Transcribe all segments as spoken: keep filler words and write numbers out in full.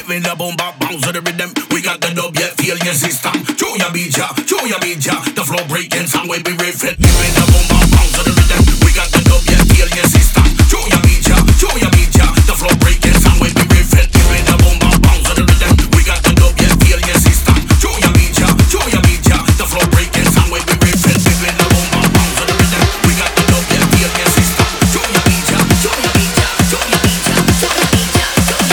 Giving the boom bap bounce to the rhythm. We got the dub, yeah, feel your system. Show your beat, ya, show your beat, ya. The flow breaking sound when we riff it. Giving the boom bap bounce to the rhythm. We got the dub, yeah, feel your system. Show your beat, ya, show your beat, ya. The flow breaking sound when we riff it. Giving the boom bap bounce to the rhythm. We got the dub, yeah, feel your system. Show your beat, ya, show your beat, ya. The flow breaking sound when we riff it. Giving the boom bap bounce to the rhythm. We got the dub, yeah, feel your system. Show your beat, ya, show your beat, ya. Show your beat, ya, show your beat, ya.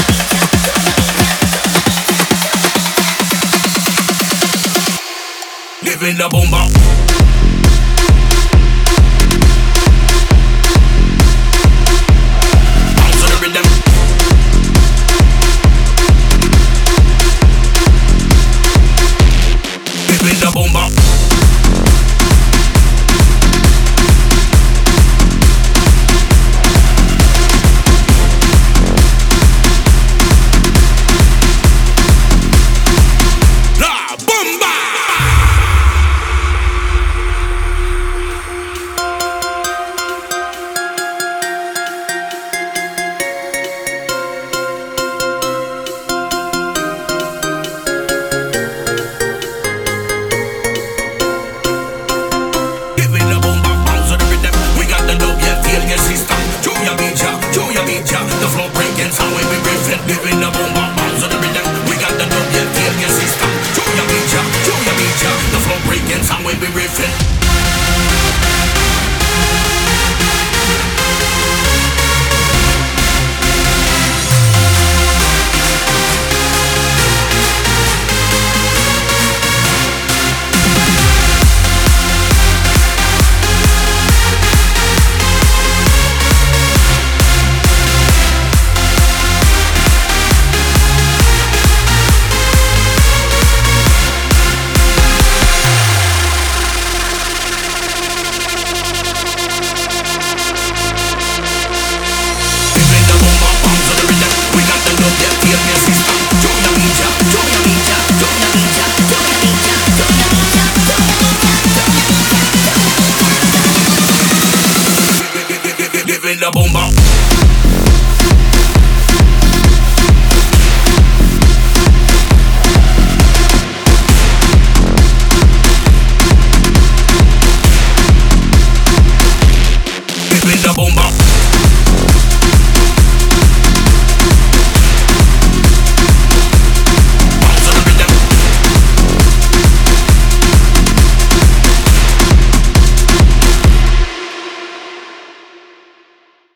Living the boom bap. Bounce to the rhythm. Living the boom bap. La bomba. Giving the boom bap bounce to the rhythm. We got the dub, yeah, feel your system. Show your beat, ya, show your beat, ya. The flow breaking sound when we riff it. Giving the boom bap bounce to the rhythm. We got the dub, yeah, feel your system. Show your beat, ya, show your beat, ya. The flow breaking sound when we riff it. Giving the boom bap bounce to the rhythm. We got the dub, yeah, feel your system. Show your beat, ya, show your beat, ya. Show your beat, ya, show your beat, ya. Show your beat, ya, show your beat, ya. Show your beat, ya, show your beat, ya. Giving the boom bap.